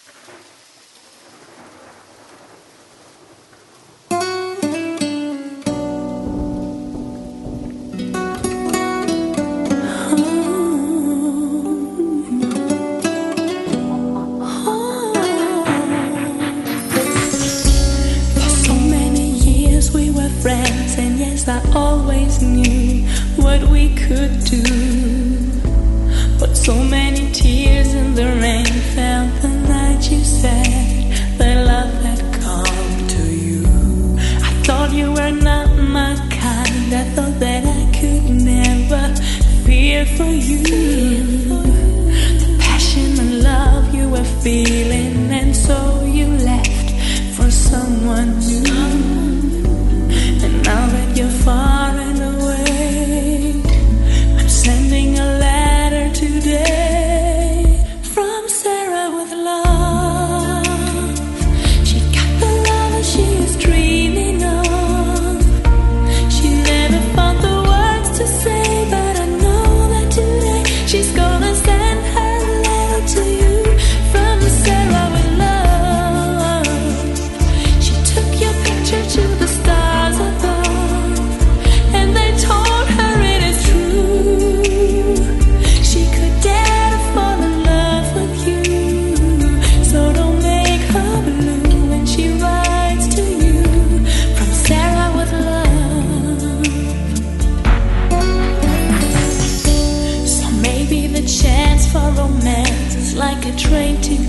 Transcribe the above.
Friends, and yes, I always knew what we could do. But so many tears in the rain fell the night you said that love had come to you. I thought you were not my kind. I thought that I could never fear for you. The passion and love you were feeling, and so you left for someone new. Now that you're far and away, I'm sending a letter today from Sarah with love. She got the love that she is dreaming of. She never found the words to say, but I know that today she's gonna send her letter to you from Sarah with love. She took your picture to the stars above. Like a train to